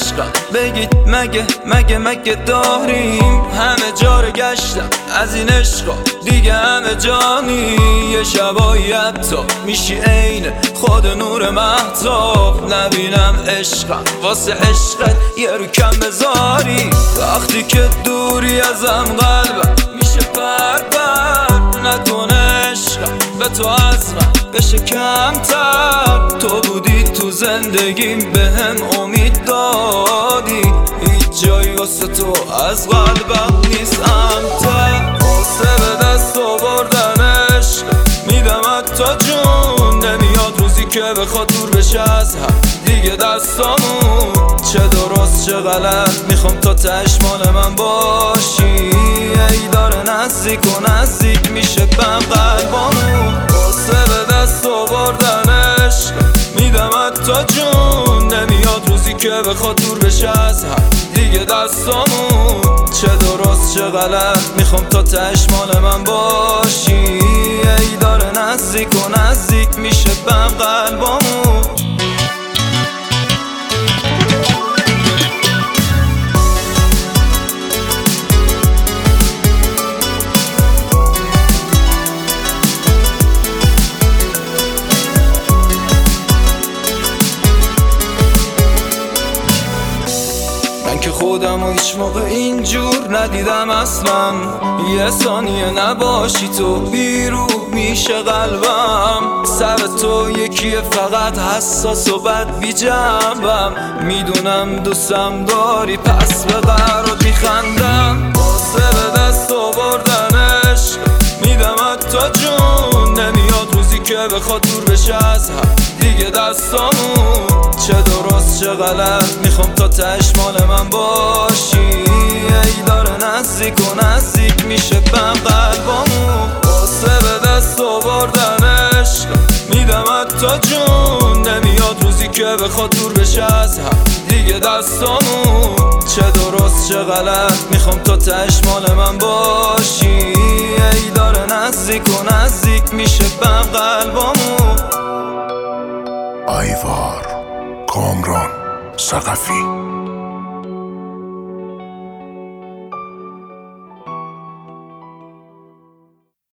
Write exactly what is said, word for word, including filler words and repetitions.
عشقم بگید مگه مگه مگه داریم؟ همه جا رو گشتم از این عشقا دیگه همه جانی. یه شبایی حتی میشی عین خود نور مهتاب. نبینم عشقم واسه عشقت یه رو کم بذاری. وقتی که دوری ازم قلبم میشه بر بر. نکنه عشقم به تو از من بشه کمتر. تو بودی تو زندگیم به هم امید دادی. هیچ جایی واسه تو از قلبم نیست امتر. واسه به دست آوردن عشق میدم حتی جون. نمیاد روزی که بخواد دور بشه از هم دیگه دستامون. چه درست چه غلط میخوام تا تهش مال من باشی. ای داره نزدیک و نزدیک میشه بهم قلبامون. واسه به دست آوردن عشق میدم حتی جون. نمیاد روزی که بخواد دور بشه از هم دیگه دستامون. چه درست چه غلط میخوام تا تهش مال من باشی. ای داره نزدیک و نزدیک میشه بهم قلبامون. من که خودم و هیچ موقع اینجور ندیدم اصلا. یه ثانیه نباشی تو بیرو میشه قلبم. سر تو یکیه فقط حساس و بد بی جنبم. میدونم دوستم داری پس به قرارت میخندم. واسه به دست آوردن عشق میدم حتی جون. نمیاد روزی که بخواد دور بشه از هم دیگه دستامون. چه درست چه غلط میخوام تا تهش مال من باشی. ای داره نزدیک و نزدیک میشه بهم قلبامون. واسه به دست آوردن عشق میدم حتی جون. نمیاد روزی که بخواد دور بشه از هم دیگه دستامون. چه درست چه غلط میخوام تا تهش مال من باشی. ای داره نزدیک و نزدیک میشه بهم قلبامون. آیوار کامران ثقفی